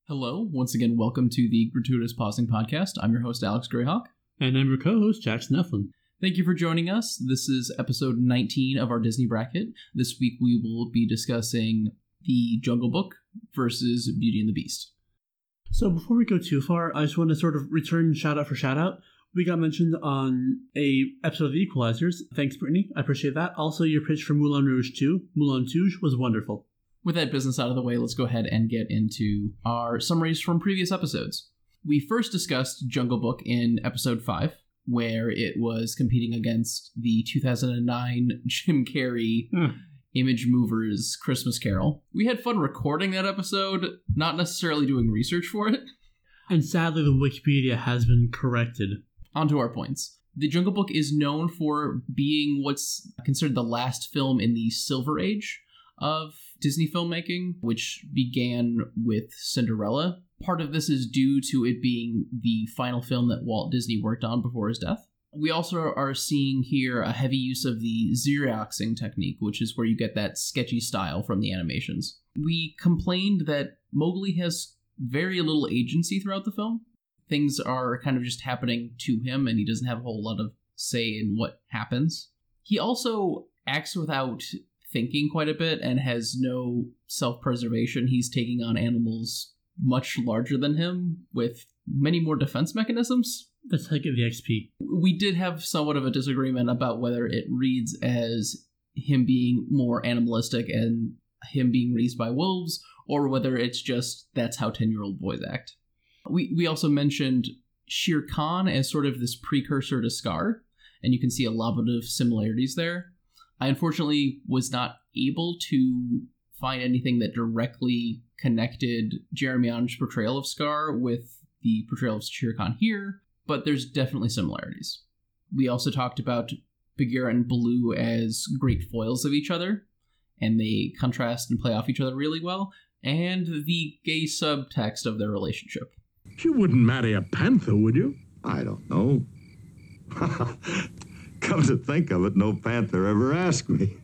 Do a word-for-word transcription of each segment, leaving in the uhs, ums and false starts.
Hello, once again, welcome to the Gratuitous Pausing Podcast. I'm your host, Alex Greyhawk. And I'm your co-host, Jackson Eflin. Thank you for joining us. This is episode nineteen of our Disney bracket. This week we will be discussing The Jungle Book versus Beauty and the Beast. So before we go too far, I just want to sort of return shout out for shout out. We got mentioned on a episode of The Equalizers. Thanks, Brittany. I appreciate that. Also, your pitch for Moulin Rouge two, Moulin Rouge, was wonderful. With that business out of the way, let's go ahead and get into our summaries from previous episodes. We first discussed Jungle Book in episode five, where it was competing against the two thousand nine Jim Carrey hmm. Image Movers Christmas Carol. We had fun recording that episode, not necessarily doing research for it. And sadly, the Wikipedia has been corrected. On to our points. The Jungle Book is known for being what's considered the last film in the Silver Age of Disney filmmaking, which began with Cinderella. Part of this is due to it being the final film that Walt Disney worked on before his death. We also are seeing here a heavy use of the Xeroxing technique, which is where you get that sketchy style from the animations. We complained that Mowgli has very little agency throughout the film. Things are kind of just happening to him, and he doesn't have a whole lot of say in what happens. He also acts without thinking quite a bit and has no self-preservation. He's taking on animals much larger than him with many more defense mechanisms. Let's take it the X P. We did have somewhat of a disagreement about whether it reads as him being more animalistic and him being raised by wolves, or whether it's just that's how ten-year-old boys act. We we also mentioned Shere Khan as sort of this precursor to Scar, and you can see a lot of similarities there. I unfortunately was not able to find anything that directly connected Jeremy Irons' portrayal of Scar with the portrayal of Shere Khan here, but there's definitely similarities. We also talked about Bagheera and Baloo as great foils of each other, and they contrast and play off each other really well, and the gay subtext of their relationship. You wouldn't marry a panther, would you? I don't know. Come to think of it, no panther ever asked me.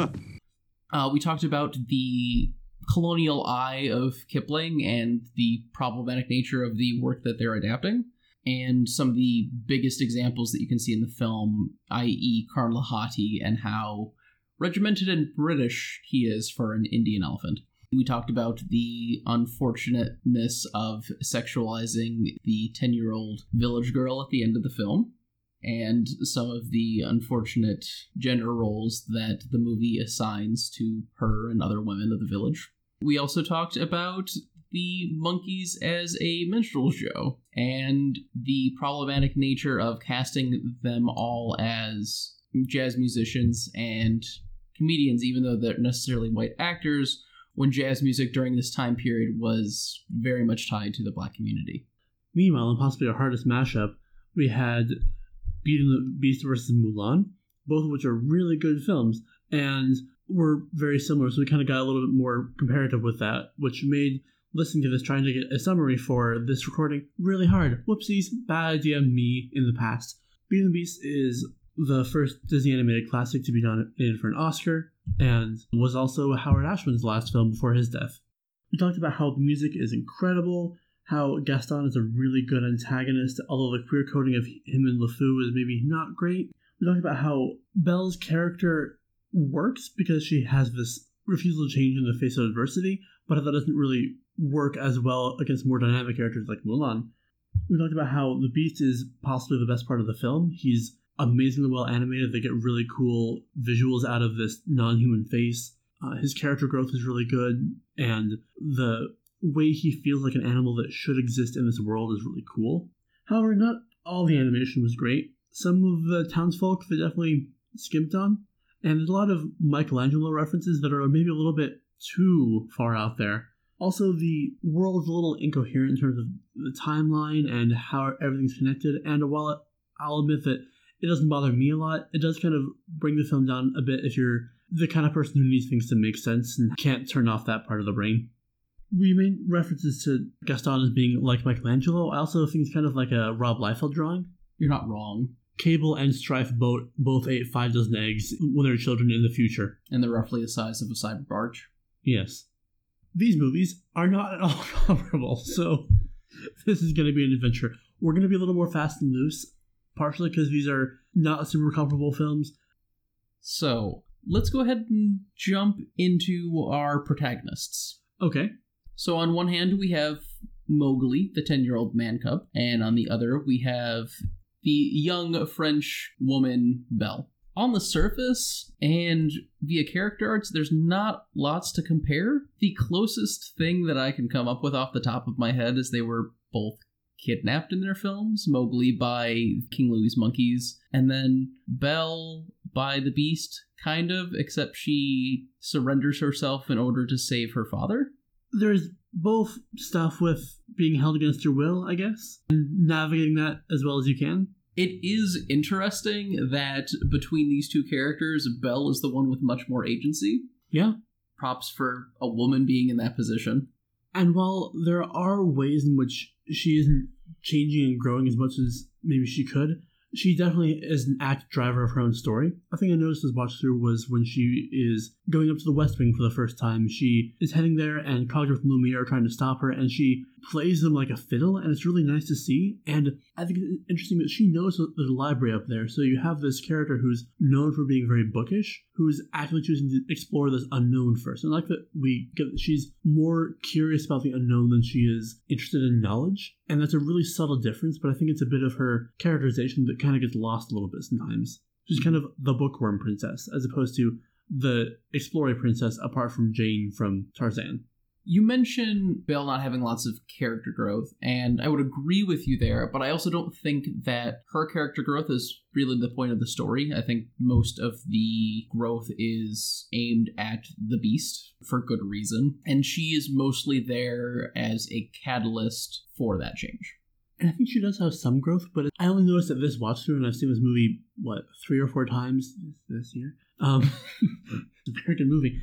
uh, we talked about the colonial eye of Kipling and the problematic nature of the work that they're adapting, and some of the biggest examples that you can see in the film, that is. Karn Lahati, and how regimented and British he is for an Indian elephant. We talked about the unfortunateness of sexualizing the ten-year-old village girl at the end of the film, and some of the unfortunate gender roles that the movie assigns to her and other women of the village. We also talked about the monkeys as a minstrel show, and the problematic nature of casting them all as jazz musicians and comedians, even though they're necessarily white actors, when jazz music during this time period was very much tied to the black community. Meanwhile, and possibly our hardest mashup, we had Beauty and the Beast versus Mulan, both of which are really good films, and were very similar, so we kind of got a little bit more comparative with that, which made listening to this, trying to get a summary for this recording, really hard. Whoopsies, bad idea, me in the past. Beauty and the Beast is the first Disney animated classic to be nominated for an Oscar, and was also Howard Ashman's last film before his death. We talked about how the music is incredible, how Gaston is a really good antagonist, although the queer coding of him and LeFou is maybe not great. We talked about how Belle's character works because she has this refusal to change in the face of adversity, but that doesn't really work as well against more dynamic characters like Mulan. We talked about how the Beast is possibly the best part of the film. He's amazingly well animated. They get really cool visuals out of this non-human face. Uh, his character growth is really good, and the way he feels like an animal that should exist in this world is really cool. However, not all the animation was great. Some of the townsfolk they definitely skimped on, and there's a lot of Michelangelo references that are maybe a little bit too far out there. Also, the world is a little incoherent in terms of the timeline and how everything's connected, and while it, I'll admit that it doesn't bother me a lot, it does kind of bring the film down a bit if you're the kind of person who needs things to make sense and can't turn off that part of the brain. We made references to Gaston as being like Michelangelo. I also think it's kind of like a Rob Liefeld drawing. You're not wrong. Cable and Strife both, both ate five dozen eggs when they were children in the future. And they're roughly the size of a cyber barge. Yes. These movies are not at all comparable, so this is going to be an adventure. We're going to be a little more fast and loose, partially because these are not super comparable films. So, let's go ahead and jump into our protagonists. Okay. So on one hand, we have Mowgli, the ten-year-old man cub, and on the other, we have the young French woman, Belle. On the surface, and via character arts, there's not lots to compare. The closest thing that I can come up with off the top of my head is they were both kidnapped in their films, Mowgli by King Louie's monkeys, and then Belle by the Beast, kind of, except she surrenders herself in order to save her father. There's both stuff with being held against your will, I guess, and navigating that as well as you can. It is interesting that between these two characters, Belle is the one with much more agency. Yeah. Props for a woman being in that position. And while there are ways in which she isn't changing and growing as much as maybe she could, she definitely is an active driver of her own story. I think I noticed this watch through was when she is going up to the West Wing for the first time. She is heading there, and Cogsworth and Lumiere are trying to stop her, and she plays them like a fiddle, and it's really nice to see. And I think it's interesting that she knows that there's a library up there, so you have this character who's known for being very bookish, who's actually choosing to explore this unknown first. And I like that we get that she's more curious about the unknown than she is interested in knowledge. And that's a really subtle difference, but I think it's a bit of her characterization that kind of gets lost a little bit sometimes. She's kind of the bookworm princess, as opposed to the explorer princess apart from Jane from Tarzan. You mentioned Belle not having lots of character growth, and I would agree with you there, but I also don't think that her character growth is really the point of the story. I think most of the growth is aimed at the Beast, for good reason, and she is mostly there as a catalyst for that change. And I think she does have some growth, but I only noticed that this watch through, and I've seen this movie, what, three or four times this year? Um, it's a very good movie.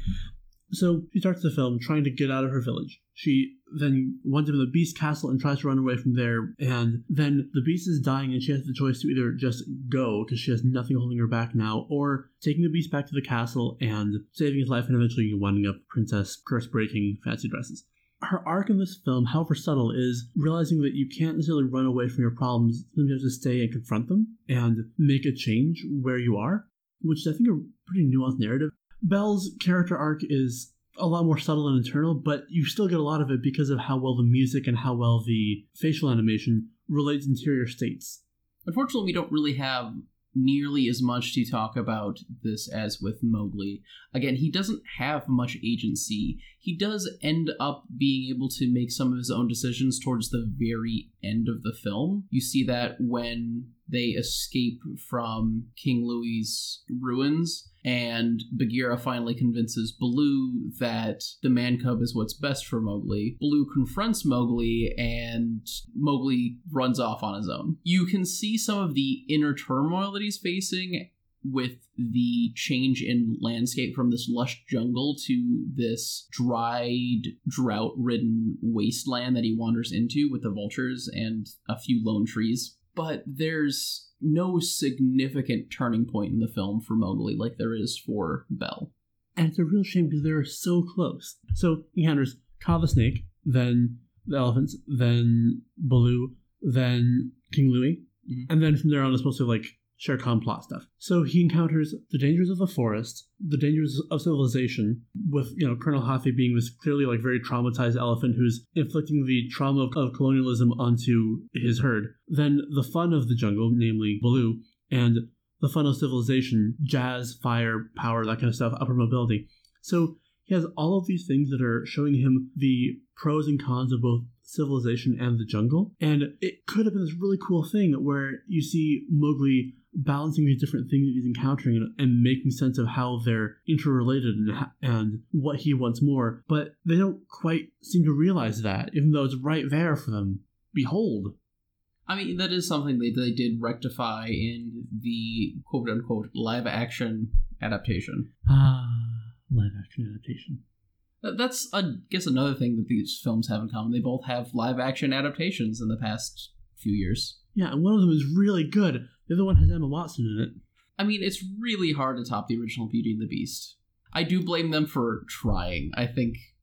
So she starts the film trying to get out of her village. She then winds up in the Beast Castle and tries to run away from there. And then the Beast is dying and she has the choice to either just go because she has nothing holding her back now, or taking the Beast back to the castle and saving his life and eventually winding up Princess curse-breaking fancy dresses. Her arc in this film, however subtle, is realizing that you can't necessarily run away from your problems. Sometimes you have to stay and confront them and make a change where you are, which is, I think, a pretty nuanced narrative. Belle's character arc is a lot more subtle and internal, but you still get a lot of it because of how well the music and how well the facial animation relates interior states. Unfortunately, we don't really have nearly as much to talk about this as with Mowgli. Again, he doesn't have much agency. He does end up being able to make some of his own decisions towards the very end of the film. You see that when they escape from King Louie's ruins, and Bagheera finally convinces Baloo that the man cub is what's best for Mowgli. Baloo confronts Mowgli, and Mowgli runs off on his own. You can see some of the inner turmoil that he's facing with the change in landscape from this lush jungle to this dried, drought-ridden wasteland that he wanders into with the vultures and a few lone trees. But there's no significant turning point in the film for Mowgli like there is for Belle. And it's a real shame because they're so close. So he encounters Kaa the snake, then the elephants, then Baloo, then King Louie, mm-hmm. and then from there on it's supposed to like Shere Khan plot stuff. So he encounters the dangers of the forest, the dangers of civilization, with, you know, Colonel Hathi being this clearly like very traumatized elephant who's inflicting the trauma of, of colonialism onto his herd. Then the fun of the jungle, namely Baloo, and the fun of civilization, jazz, fire, power, that kind of stuff, upper mobility. So he has all of these things that are showing him the pros and cons of both civilization and the jungle. And it could have been this really cool thing where you see Mowgli balancing these different things that he's encountering and, and making sense of how they're interrelated and, and what he wants more. But they don't quite seem to realize that, even though it's right there for them. Behold. I mean, that is something that they did rectify in the quote-unquote live-action adaptation. Ah, live-action adaptation. That's, I guess, another thing that these films have in common. They both have live-action adaptations in the past few years. Yeah, and one of them is really good. The other one has Emma Watson in it. I mean, it's really hard to top the original Beauty and the Beast. I do blame them for trying. I think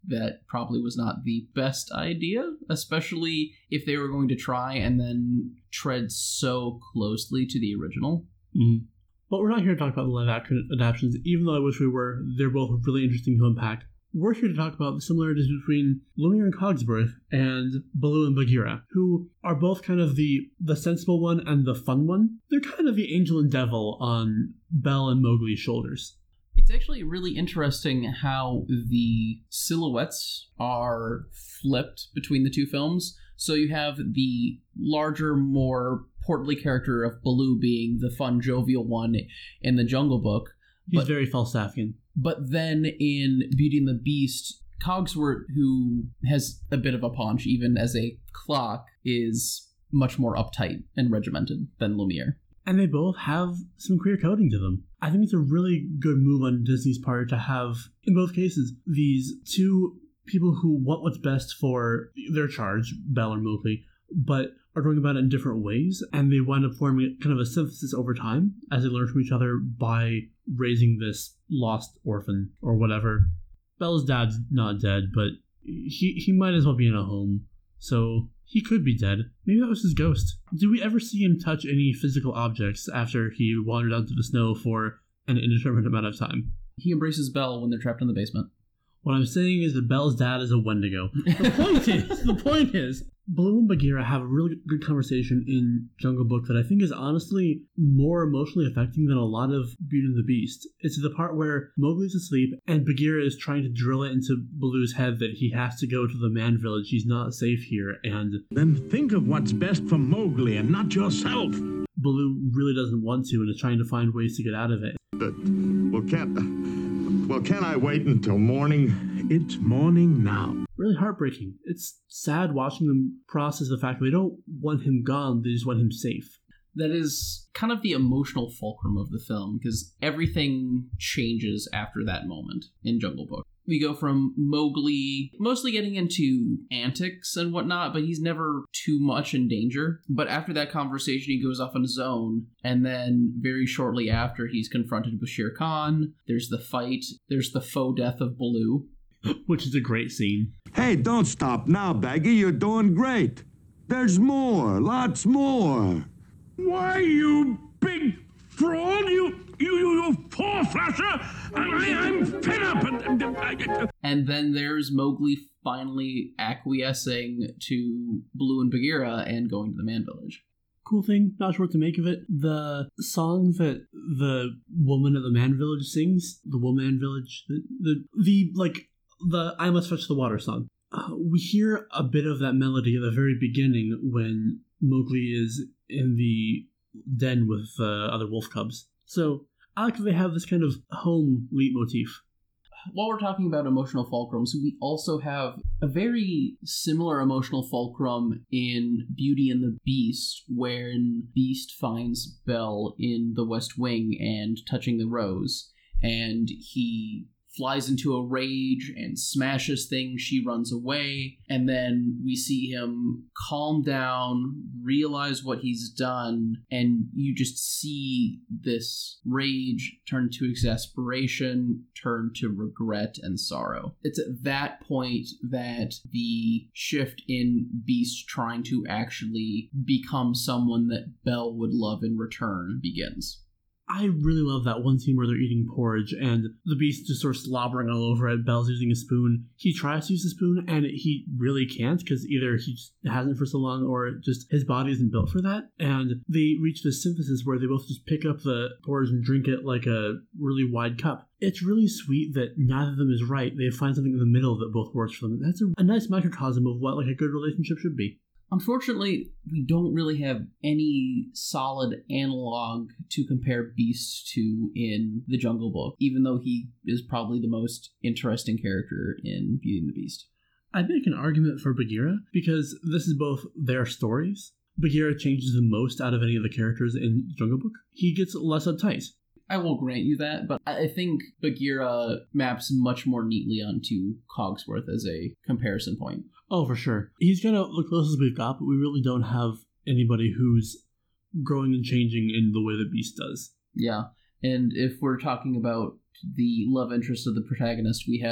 that probably was not the best idea, especially if they were going to try and then tread so closely to the original. Mm-hmm. But we're not here to talk about the live action adaptations, even though I wish we were. They're both really interesting to unpack. We're here to talk about the similarities between Lumiere and Cogsworth and Baloo and Bagheera, who are both kind of the, the sensible one and the fun one. They're kind of the angel and devil on Belle and Mowgli's shoulders. It's actually really interesting how the silhouettes are flipped between the two films. So you have the larger, more portly character of Baloo being the fun, jovial one in the Jungle Book. He's but, very Falstaffian. But then in Beauty and the Beast, Cogsworth, who has a bit of a paunch even as a clock, is much more uptight and regimented than Lumiere. And they both have some queer coding to them. I think it's a really good move on Disney's part to have, in both cases, these two people who want what's best for their charge, Belle and Mowgli, but are going about it in different ways, and they wind up forming kind of a synthesis over time as they learn from each other by raising this lost orphan or whatever. Belle's dad's not dead, but he he might as well be in a home, so he could be dead. Maybe that was his ghost. Did we ever see him touch any physical objects after he wandered out to the snow for an indeterminate amount of time? He embraces Belle when they're trapped in the basement. What I'm saying is that Belle's dad is a Wendigo. The point is, the point is, Baloo and Bagheera have a really good conversation in Jungle Book that I think is honestly more emotionally affecting than a lot of Beauty and the Beast. It's the part where Mowgli's asleep and Bagheera is trying to drill it into Baloo's head that he has to go to the man village. He's not safe here, and Then think of what's best for Mowgli and not yourself. Baloo really doesn't want to and is trying to find ways to get out of it. But, well, can't... Well, can I wait until morning? It's morning now. Really heartbreaking. It's sad watching them process the fact that they don't want him gone, they just want him safe. That is kind of the emotional fulcrum of the film, because everything changes after that moment in Jungle Book. We go from Mowgli mostly getting into antics and whatnot, but he's never too much in danger. But after that conversation, he goes off on his own, and then very shortly after, he's confronted with Shere Khan. There's the fight. There's the faux death of Baloo. Which is a great scene. Hey, don't stop now, Baggy. You're doing great. There's more, lots more. Why, you big fraud, you, you, you, you four-flasher! I, I'm fed up! And, and, I, and then there's Mowgli finally acquiescing to Baloo and Bagheera and going to the Man Village. Cool thing, not sure what to make of it. The song that the woman at the Man Village sings, the Woman Village, the, the, the like, the I Must Fetch the Water song. Uh, we hear a bit of that melody at the very beginning when Mowgli is in the den with uh, other wolf cubs. So I like that they have this kind of home leitmotif. While we're talking about emotional fulcrums, we also have a very similar emotional fulcrum in Beauty and the Beast, wherein Beast finds Belle in the West Wing and touching the rose, and he flies into a rage and smashes things. She runs away, and then we see him calm down, realize what he's done, and you just see this rage turn to exasperation, turn to regret and sorrow. It's at that point that the shift in Beast trying to actually become someone that Belle would love in return begins. I really love that one scene where they're eating porridge and the Beast just sort of slobbering all over it. Belle's using a spoon. He tries to use a spoon and he really can't because either he just hasn't for so long or just his body isn't built for that. And they reach this synthesis where they both just pick up the porridge and drink it like a really wide cup. It's really sweet that neither of them is right. They find something in the middle that both works for them. That's a, a nice microcosm of what like a good relationship should be. Unfortunately, we don't really have any solid analog to compare Beast to in the Jungle Book, even though he is probably the most interesting character in Beauty and the Beast. I'd make an argument for Bagheera, because this is both their stories. Bagheera changes the most out of any of the characters in Jungle Book. He gets less uptight. I will grant you that, but I think Bagheera maps much more neatly onto Cogsworth as a comparison point. Oh, for sure. He's kind of the closest we've got, but we really don't have anybody who's growing and changing in the way that Beast does. Yeah, and if we're talking about the love interest of the protagonist, we have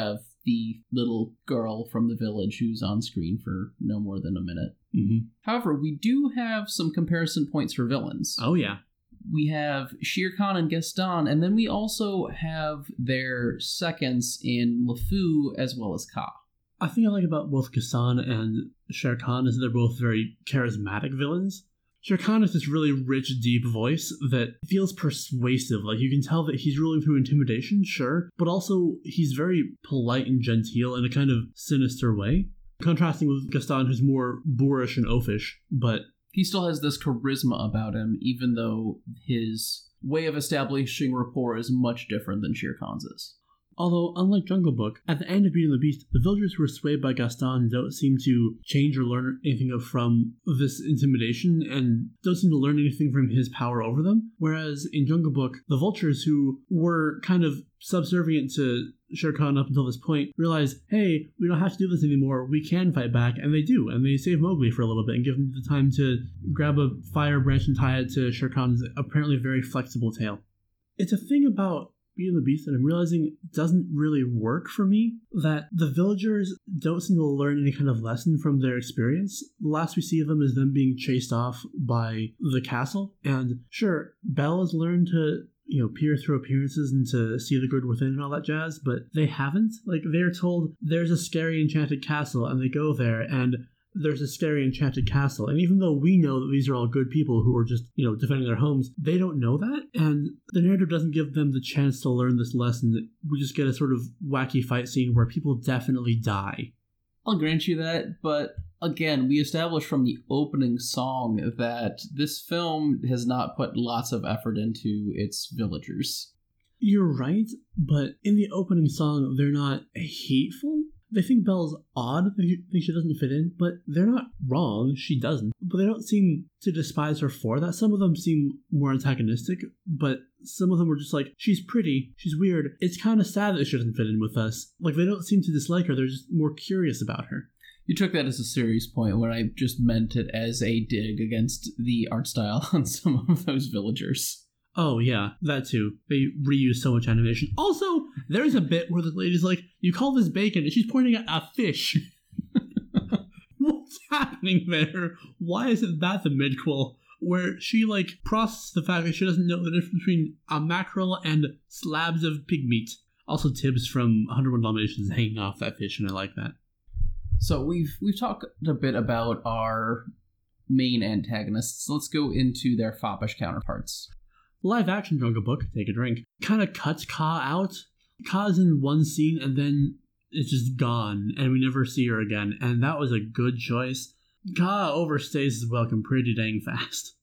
the little girl from the village who's on screen for no more than a minute. Mm-hmm. However, we do have some comparison points for villains. Oh, yeah. We have Shere Khan and Gaston, and then we also have their seconds in LeFou as well as Kaa. I think I like about both Gaston and Shere Khan is that they're both very charismatic villains. Shere Khan has this really rich, deep voice that feels persuasive. Like, you can tell that he's ruling through intimidation, sure, but also he's very polite and genteel in a kind of sinister way. Contrasting with Gaston, who's more boorish and oafish, but he still has this charisma about him, even though his way of establishing rapport is much different than Shere Khan's is. Although, unlike Jungle Book, at the end of Beauty and the Beast, the villagers who are swayed by Gaston don't seem to change or learn anything from this intimidation and don't seem to learn anything from his power over them. Whereas in Jungle Book, the vultures who were kind of subservient to Shere Khan up until this point realize, hey, we don't have to do this anymore, we can fight back, and they do, and they save Mowgli for a little bit and give him the time to grab a fire branch and tie it to Shere Khan's apparently very flexible tail. It's a thing about Beauty and the Beast that I'm realizing doesn't really work for me, that the villagers don't seem to learn any kind of lesson from their experience. The last we see of them is them being chased off by the castle, and sure, Belle has learned to, you know, peer through appearances and to see the good within and all that jazz, but they haven't. Like, they're told there's a scary enchanted castle, and they go there, and there's a scary enchanted castle. And even though we know that these are all good people who are just, you know, defending their homes, they don't know that. And the narrative doesn't give them the chance to learn this lesson. We just get a sort of wacky fight scene where people definitely die. I'll grant you that, but again, we established from the opening song that this film has not put lots of effort into its villagers. You're right, but in the opening song, they're not hateful. They think Belle's odd, they think she doesn't fit in, but they're not wrong, she doesn't. But they don't seem to despise her for that. Some of them seem more antagonistic, but some of them are just like, she's pretty, she's weird, it's kind of sad that she doesn't fit in with us. Like, they don't seem to dislike her, they're just more curious about her. You took that as a serious point when I just meant it as a dig against the art style on some of those villagers. Oh, yeah, that too. They reuse so much animation. Also, there's a bit where the lady's like, you call this bacon, and she's pointing at a fish. What's happening there? Why isn't that the midquel? Where she, like, processes the fact that she doesn't know the difference between a mackerel and slabs of pig meat. Also, Tibbs from one oh one Dalmatians hanging off that fish, and I like that. So we've we've talked a bit about our main antagonists. Let's go into their foppish counterparts. Live action Jungle Book, take a drink, kind of cuts Kaa out. Kaa's in one scene and then it's just gone and we never see her again, and that was a good choice. Kaa overstays his welcome pretty dang fast.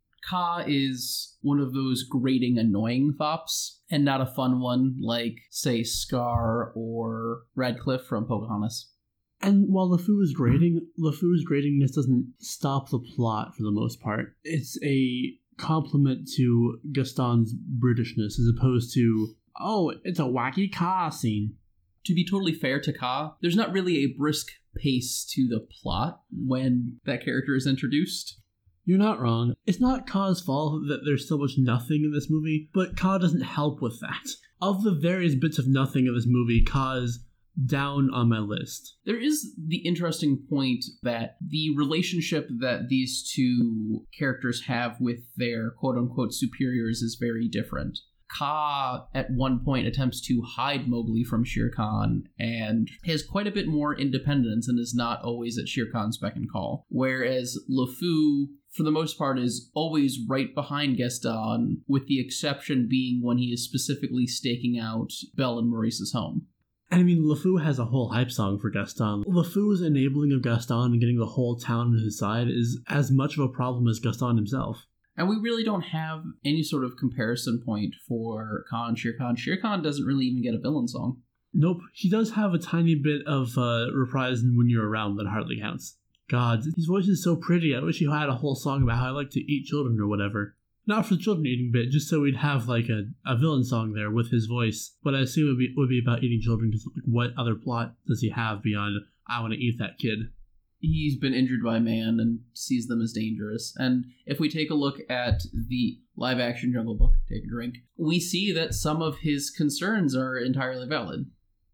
Kaa is one of those grating, annoying fops, and not a fun one like, say, Scar or Radcliffe from Pocahontas. And while LeFou is grating, LeFou's gratingness doesn't stop the plot for the most part. It's a compliment to Gaston's brutishness as opposed to, oh, it's a wacky Kaa scene. To be totally fair to Kaa, there's not really a brisk pace to the plot when that character is introduced. You're not wrong. It's not Kaa's fault that there's so much nothing in this movie, but Kaa doesn't help with that. Of the various bits of nothing in this movie, Kaa is down on my list. There is the interesting point that the relationship that these two characters have with their quote-unquote superiors is very different. Kaa, at one point, attempts to hide Mowgli from Shere Khan and has quite a bit more independence and is not always at Shere Khan's beck and call. Whereas LeFou, for the most part, is always right behind Gaston, with the exception being when he is specifically staking out Belle and Maurice's home. I mean, LeFou has a whole hype song for Gaston. LeFou's enabling of Gaston and getting the whole town on his side is as much of a problem as Gaston himself. And we really don't have any sort of comparison point for Kaa and Shere Khan. Shere Khan doesn't really even get a villain song. Nope, he does have a tiny bit of uh, reprise in When You're Around that hardly counts. God, his voice is so pretty. I wish he had a whole song about how I like to eat children or whatever. Not for the children eating bit, just so we'd have like a, a villain song there with his voice. But I assume it would be, would be about eating children, because like, what other plot does he have beyond, I want to eat that kid? He's been injured by man and sees them as dangerous. And if we take a look at the live-action Jungle Book, take a drink, we see that some of his concerns are entirely valid.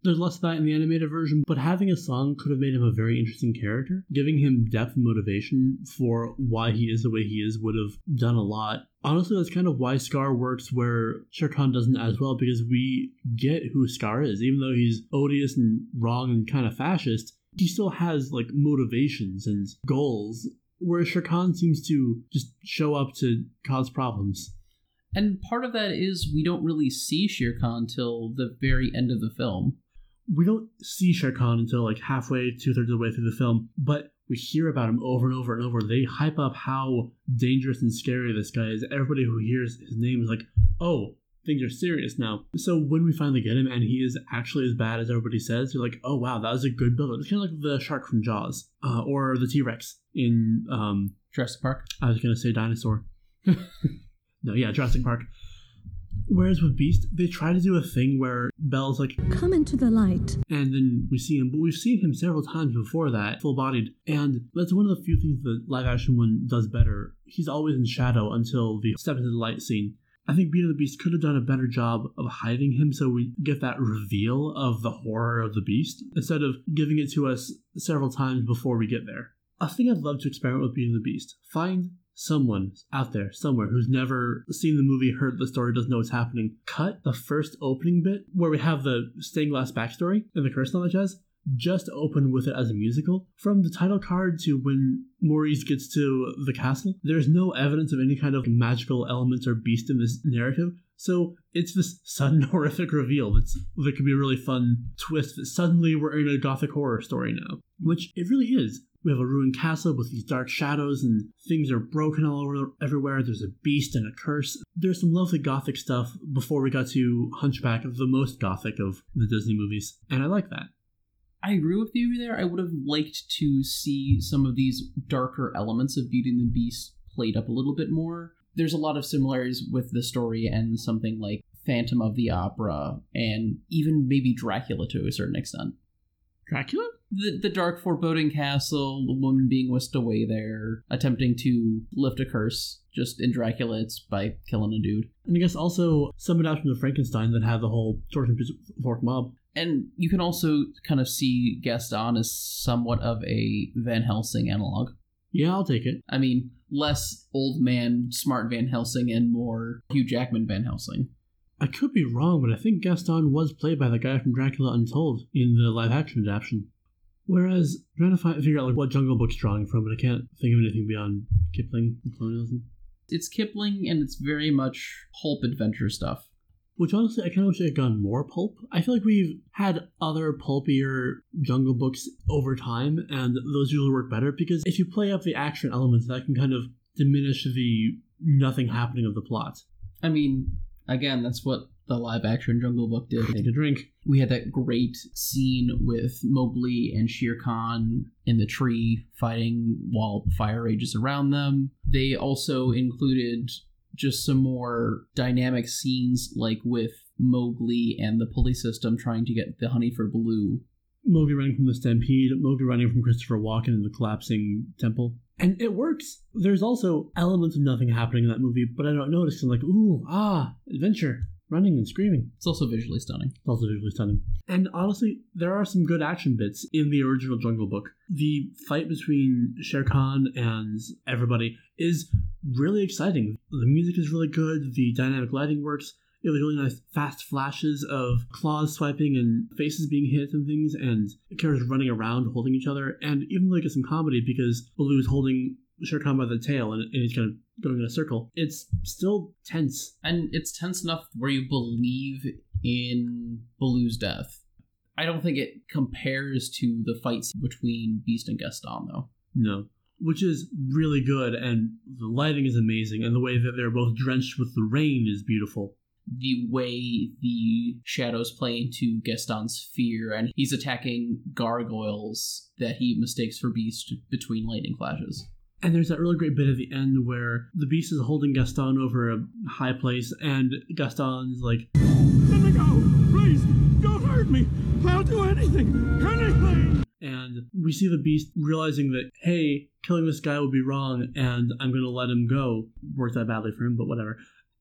There's less of that in the animated version, but having a song could have made him a very interesting character. Giving him depth and motivation for why he is the way he is would have done a lot. Honestly, that's kind of why Scar works where Shere Khan doesn't as well, because we get who Scar is. Even though he's odious and wrong and kind of fascist, he still has, like, motivations and goals, whereas Shere Khan seems to just show up to cause problems. And part of that is we don't really see Shere Khan till the very end of the film. We don't see Shere Khan until like halfway, two-thirds of the way through the film, but we hear about him over and over and over. They hype up how dangerous and scary this guy is. Everybody who hears his name is like, oh, things are serious now. So when we finally get him and he is actually as bad as everybody says, you're like, oh wow, that was a good build-up. It's kind of like the shark from Jaws, uh, or the T-Rex in um, Jurassic Park. I was going to say dinosaur. No, yeah, Jurassic Park. Whereas with Beast, they try to do a thing where Belle's like, come into the light. And then we see him, but we've seen him several times before that, full-bodied. And that's one of the few things the live-action one does better. He's always in shadow until the step into the light scene. I think Beauty and the Beast could have done a better job of hiding him so we get that reveal of the horror of the Beast, instead of giving it to us several times before we get there. A thing I'd love to experiment with Beauty and the Beast. Find someone out there, somewhere, who's never seen the movie, heard the story, doesn't know what's happening. Cut the first opening bit, where we have the stained glass backstory and the curse knowledge has, just open with it as a musical. From the title card to when Maurice gets to the castle, there's no evidence of any kind of magical elements or beast in this narrative. So it's this sudden horrific reveal that's, that could be a really fun twist that suddenly we're in a gothic horror story now, which it really is. We have a ruined castle with these dark shadows and things are broken all over everywhere. There's a beast and a curse. There's some lovely gothic stuff before we got to Hunchback, of the most gothic of the Disney movies, and I like that. I agree with you there. I would have liked to see some of these darker elements of Beauty and the Beast played up a little bit more. There's a lot of similarities with the story and something like Phantom of the Opera, and even maybe Dracula to a certain extent. Dracula? The, the dark foreboding castle, the woman being whisked away there, attempting to lift a curse. Just in Dracula, it's by killing a dude. And I guess also some adaptations of Frankenstein that have the whole torture and pitchfork mob. And you can also kind of see Gaston as somewhat of a Van Helsing analog. Yeah, I'll take it. I mean, less old man, smart Van Helsing, and more Hugh Jackman Van Helsing. I could be wrong, but I think Gaston was played by the guy from Dracula Untold in the live-action adaptation. Whereas, I'm trying to find, figure out like what Jungle Book's drawing from, but I can't think of anything beyond Kipling and colonialism. It's Kipling, and it's very much pulp adventure stuff. Which honestly, I kind of wish I had gone more pulp. I feel like we've had other pulpier Jungle Books over time, and those usually work better, because if you play up the action elements, that can kind of diminish the nothing happening of the plot. I mean, again, that's what the live-action Jungle Book did. Take a drink. We had that great scene with Mowgli and Shere Khan in the tree fighting while the fire rages around them. They also included just some more dynamic scenes, like with Mowgli and the police system trying to get the honey for Baloo. Mowgli running from the stampede, Mowgli running from Christopher Walken in the collapsing temple. And it works. There's also elements of nothing happening in that movie, but I don't notice. I'm like, ooh, ah, adventure, running and screaming. It's also visually stunning. It's also visually stunning. And honestly, there are some good action bits in the original Jungle Book. The fight between Shere Khan and everybody is really exciting. The music is really good. The dynamic lighting works. You have really nice fast flashes of claws swiping and faces being hit and things, and characters running around holding each other. And even though you get some comedy because Baloo's holding Shere Khan by the tail and, and he's kind of going in a circle, it's still tense. And it's tense enough where you believe in Baloo's death. I don't think it compares to the fights between Beast and Gaston, though. No. Which is really good, and the lighting is amazing, and the way that they're both drenched with the rain is beautiful. The way the shadows play into Gaston's fear, and he's attacking gargoyles that he mistakes for Beast between lightning flashes. And there's that really great bit at the end where the Beast is holding Gaston over a high place, and Gaston's like, Let me go! Please! Don't hurt me! I'll do anything! Anything! And we see the Beast realizing that, hey, killing this guy would be wrong, and I'm going to let him go. Worked out badly for him, but whatever.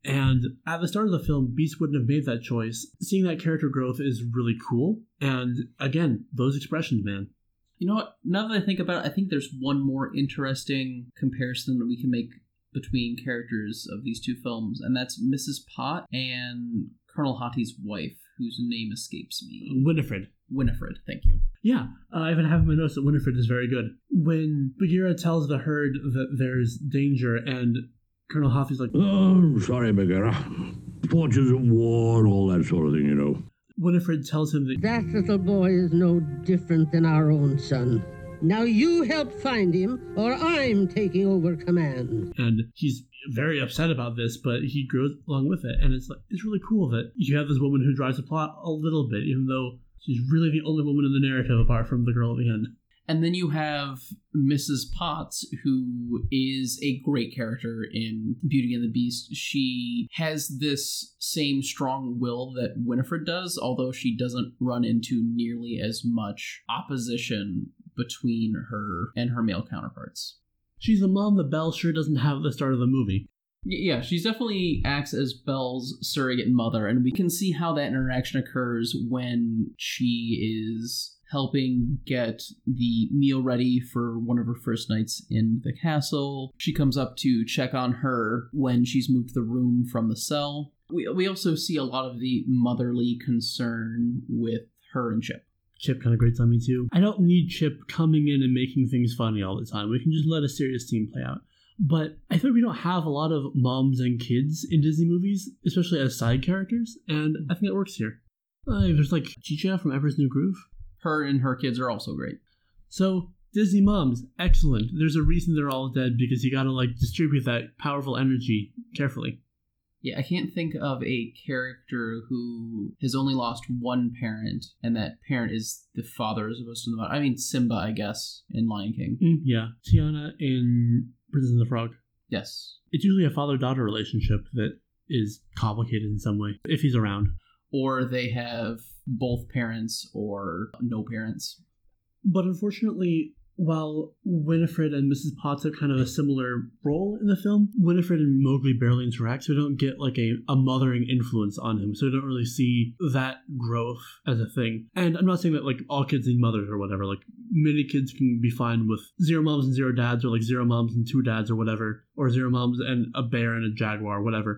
And at the start of the film, Beast wouldn't have made that choice. Seeing that character growth is really cool. And again, those expressions, man. You know what? Now that I think about it, I think there's one more interesting comparison that we can make between characters of these two films, and that's Missus Pot and Colonel Hotti's wife, whose name escapes me. Winifred. Winifred, thank you. Yeah, uh, I even have in my notes that Winifred is very good. When Bagheera tells the herd that there's danger, and Colonel Hotti's like, Oh, sorry, Bagheera. Fortunes at war, all that sort of thing, you know. Winifred tells him that That little boy is no different than our own son. Now you help find him, or I'm taking over command. And he's very upset about this, but he grows along with it. And it's like it's really cool that you have this woman who drives the plot a little bit, even though she's really the only woman in the narrative apart from the girl at the end. And then you have Missus Potts, who is a great character in Beauty and the Beast. She has this same strong will that Winifred does, although she doesn't run into nearly as much opposition between her and her male counterparts. She's a mom that Belle sure doesn't have at the start of the movie. Yeah, she's definitely acts as Belle's surrogate mother, and we can see how that interaction occurs when she is helping get the meal ready for one of her first nights in the castle. She comes up to check on her when she's moved the room from the cell. We, we also see a lot of the motherly concern with her and Chip. Chip kind of grates on me too. I don't need Chip coming in and making things funny all the time. We can just let a serious scene play out. But I think we don't have a lot of moms and kids in Disney movies, especially as side characters, and I think it works here. Uh, there's like Chicha from Emperor's New Groove. Her and her kids are also great. So, Disney moms, excellent. There's a reason they're all dead, because you gotta like distribute that powerful energy carefully. Yeah, I can't think of a character who has only lost one parent, and that parent is the father as opposed to the mother. I mean, Simba, I guess, in Lion King. Mm, yeah. Tiana in Princess and the Frog. Yes. It's usually a father-daughter relationship that is complicated in some way, if he's around. Or they have both parents or no parents. But unfortunately, while Winifred and Missus Potts have kind of a similar role in the film, Winifred and Mowgli barely interact, so we don't get like a, a mothering influence on him, so we don't really see that growth as a thing. And I'm not saying that like all kids need mothers or whatever, like many kids can be fine with zero moms and zero dads, or like zero moms and two dads or whatever, or zero moms and a bear and a jaguar, whatever.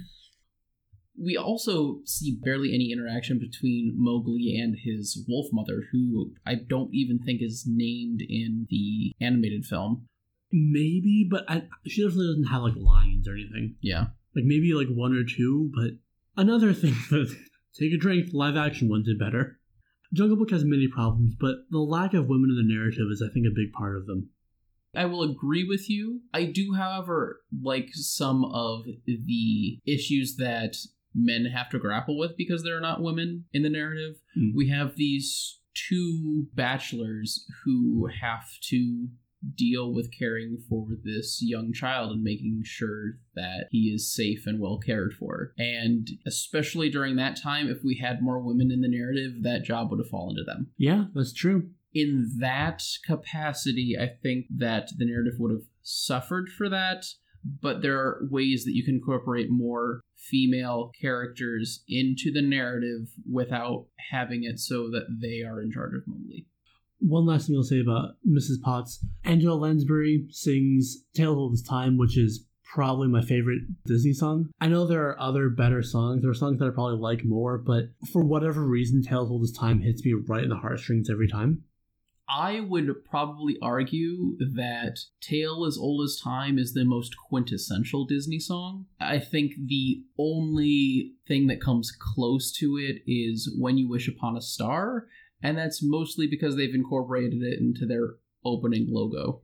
We also see barely any interaction between Mowgli and his wolf mother, who I don't even think is named in the animated film. Maybe, but I, she definitely doesn't have like lines or anything. Yeah. Like maybe like one or two, but another thing that take a drink, live action one did better. Jungle Book has many problems, but the lack of women in the narrative is I think a big part of them. I will agree with you. I do, however, like some of the issues that men have to grapple with because there are not women in the narrative. Mm. We have these two bachelors who have to deal with caring for this young child and making sure that he is safe and well cared for. And especially during that time, if we had more women in the narrative, that job would have fallen to them. Yeah, that's true. In that capacity, I think that the narrative would have suffered for that, but there are ways that you can incorporate more female characters into the narrative without having it so that they are in charge of Mowgli. One last thing I'll say about Missus Potts. Angela Lansbury sings Tale of Oldest Time, which is probably my favorite Disney song. I know there are other better songs. There are songs that I probably like more, but for whatever reason, Tale of Oldest Time hits me right in the heartstrings every time. I would probably argue that Tale as Old as Time is the most quintessential Disney song. I think the only thing that comes close to it is When You Wish Upon a Star, and that's mostly because they've incorporated it into their opening logo.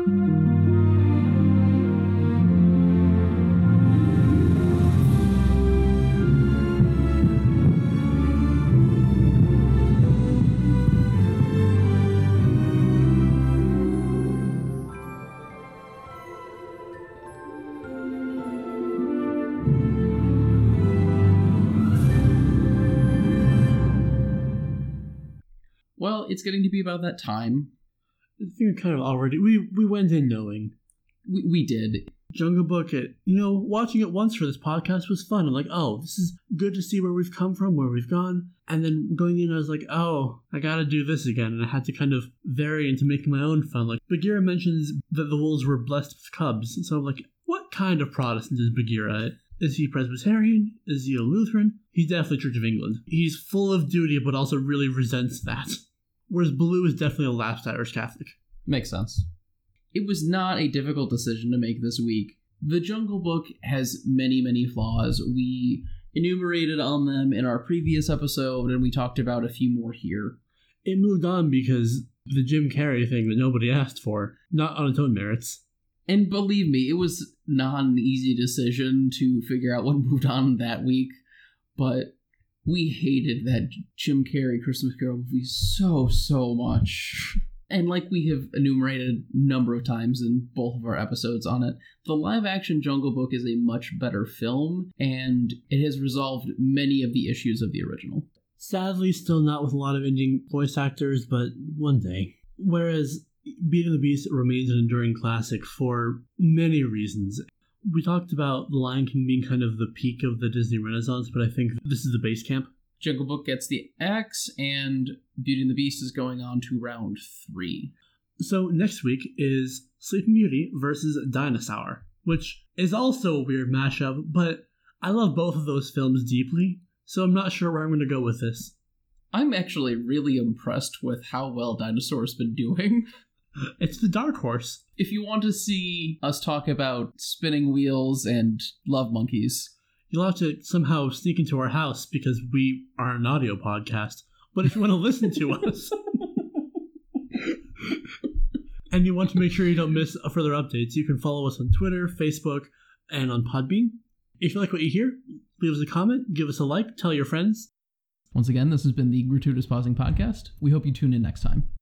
Well, it's getting to be about that time. I think kind of already, we, we went in knowing. We, we did. Jungle Book, it, you know, watching it once for this podcast was fun. I'm like, oh, this is good to see where we've come from, where we've gone. And then going in, I was like, oh, I gotta do this again. And I had to kind of vary into making my own fun. Like, Bagheera mentions that the wolves were blessed with cubs. So I'm like, what kind of Protestant is Bagheera? Is he Presbyterian? Is he a Lutheran? He's definitely Church of England. He's full of duty, but also really resents that. Whereas Baloo is definitely a lapsed Irish Catholic. Makes sense. It was not a difficult decision to make this week. The Jungle Book has many, many flaws. We enumerated on them in our previous episode, and we talked about a few more here. It moved on because the Jim Carrey thing that nobody asked for, not on its own merits. And believe me, it was not an easy decision to figure out what moved on that week, but we hated that Jim Carrey Christmas Carol movie so, so much. And like we have enumerated a number of times in both of our episodes on it, the live-action Jungle Book is a much better film, and it has resolved many of the issues of the original. Sadly, still not with a lot of Indian voice actors, but one day. Whereas Beauty and the Beast remains an enduring classic for many reasons. We talked about The Lion King being kind of the peak of the Disney Renaissance, but I think this is the base camp. Jungle Book gets the X, and Beauty and the Beast is going on to round three. So next week is Sleeping Beauty versus Dinosaur, which is also a weird mashup, but I love both of those films deeply, so I'm not sure where I'm going to go with this. I'm actually really impressed with how well Dinosaur's been doing. It's the dark horse. If you want to see us talk about spinning wheels and love monkeys, you'll have to somehow sneak into our house because we are an audio podcast. But if you want to listen to us and you want to make sure you don't miss further updates, you can follow us on Twitter, Facebook, and on Podbean. If you like what you hear, leave us a comment, give us a like, tell your friends. Once again, this has been the Gratuitous Pausing Podcast. We hope you tune in next time.